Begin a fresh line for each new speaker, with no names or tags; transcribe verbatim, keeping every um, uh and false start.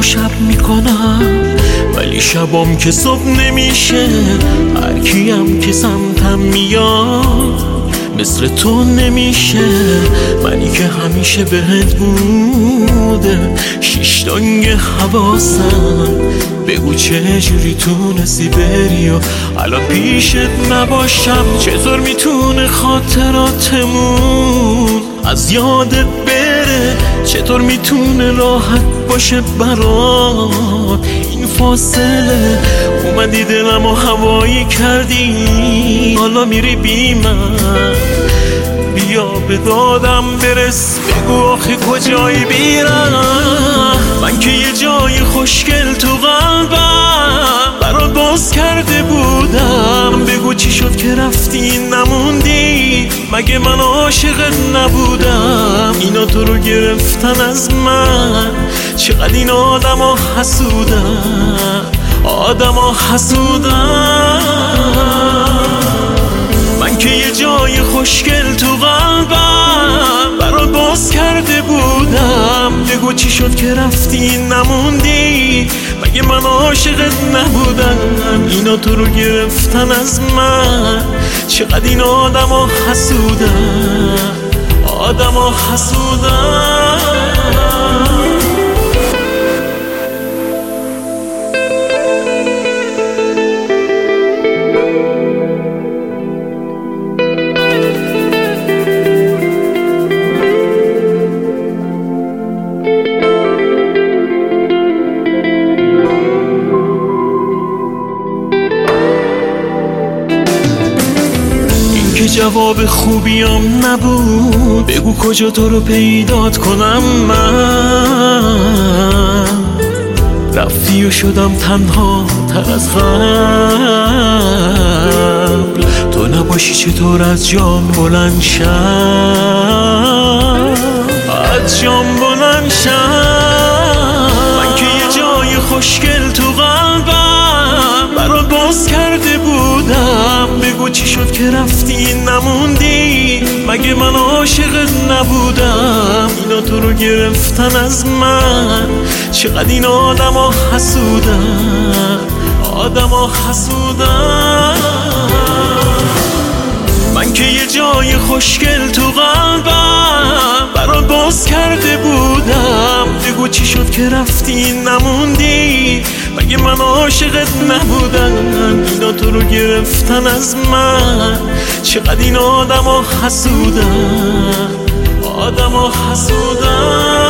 شب میکنم، ولی شبام که صبح نمیشه. هر کیم که سمتم میاد مثل تو نمیشه. منی که همیشه بهت بوده شیشتانگ حواسم. بگو چه جوری تونستی بری و الان پیشت نباشم. چطور میتونه خاطراتمون از یادت بره؟ چطور میتونه راحت باشه برات این فاصله؟ اومدی دلم و هوایی کردی، حالا میری بی من. بیا به دادم برس، بگو آخه کجایی بیرم؟ من که یه جای خوشگل تو قلبم برات باز کرده بودم. بگو چی شد که رفتی نموندی؟ مگه من عاشقت نبودم؟ اینا تو رو گرفتن از من. چقدر این آدم ها حسودن، آدم ها حسودن. من که یه جای خوشگل تو قلبم برات باز کرده بودم. بگو چی شد که رفتی نموندی؟ مگه من عاشقت نبودم؟ اینا تو رو گرفتن از من. چقدر این آدم ها حسودن، آدم ها حسودن. که جواب خوبیم نبود. بگو کجا تو رو پیدات کنم من؟ رفتی و شدم تنها تر از قبل. تو نباشی چطور از جان بلند شم، از جان بلند شم. من که یه جای خوشگل تو قلبم برات باز کرده بودم. بگو چی شد که رفتی نموندی؟ مگه من عاشقت نبودم؟ اینا تو رو گرفتن از من. چقدر این آدم ها حسودن، آدم ها حسودن. من که یه جای خوشگل تو قلبم برات باز کرده بودم. بگو چی شد که رفتی نموندی؟ مگه من عاشقت نبودم؟ اینا تو رو گرفتن از من. چقدر این آدم ها حسودن، آدم ها حسودن.